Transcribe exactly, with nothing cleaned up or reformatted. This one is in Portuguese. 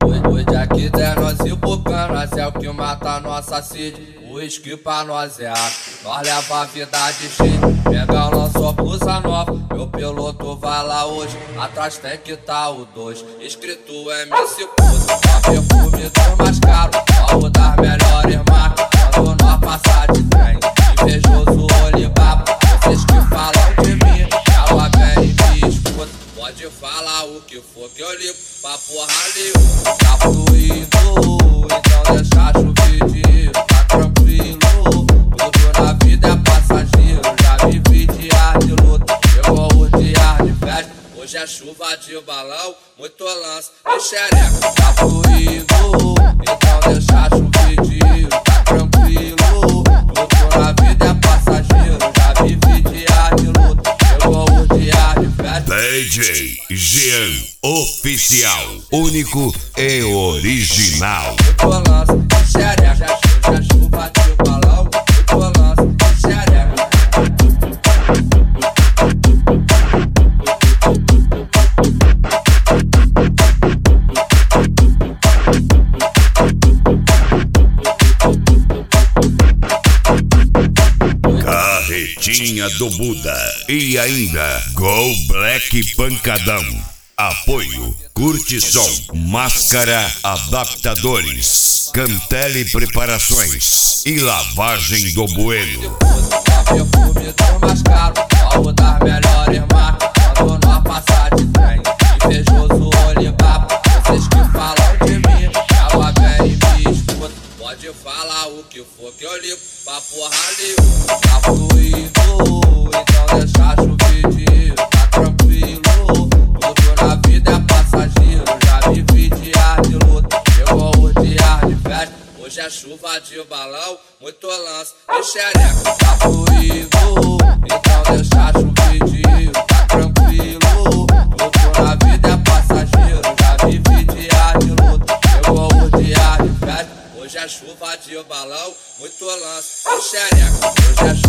Hoje aqui der nós e por canas é o que mata nossa sede. O uísque pra nós é água, nós leva a vida de cheio. Pega lançou blusa nova, meu piloto vai lá hoje. Atrás tem que tá o dois, escrito M C Pose. Só perfume dos mais caros, algo das melhores marcas. Quando nós passar de trem, invejoso Olibaba. Vocês que falam de mim, ela vem e me escuta. Pode falar o que for que eu ligo pra porra nenhuma. Tá fluindo, então deixa chover dinheiro. Tá tranquilo, tudo na vida é passageiro. Já vivi dias de luta, chegou o dia de festa. Hoje é chuva de balão, muito lance e xereca. Tá fluindo, então deixa chover dinheiro. Tá tranquilo, tudo na vida é passageiro. Já vivi dias de luta, chegou o dia de festa. D J Jean Oficial, único e original. Muito lance e xereca, hoje é chuva de balão, muito lance e xereca. Carretinha do Buda e ainda Go Black Pancadão. Apoio Curtição, Máscara Adaptadores, Cantele Preparações e Lavagem do Bueno. Perfume dos mais caros, algo das melhores marcas. Quando nós passar de trem, invejoso Olibaba. Vocês que falam de mim, ela vem e me escuta. Pode falar o que for que eu ligo pra porra nenhuma. Tá fluindo, então deixa chover dinheiro. Tá tranquilo, tudo na vida é passageiro. Já vivi dias de luta, chegou o dia de festa. Hoje é chuva de balão, muito lance e xereca. Tá fluido, então deixa chover dinheiro. Tá tranquilo, tudo na vida é passageiro. Já vivi dias de luta, chegou o dia de festa. Hoje é chuva de balão, muito lance e xereca. Hoje é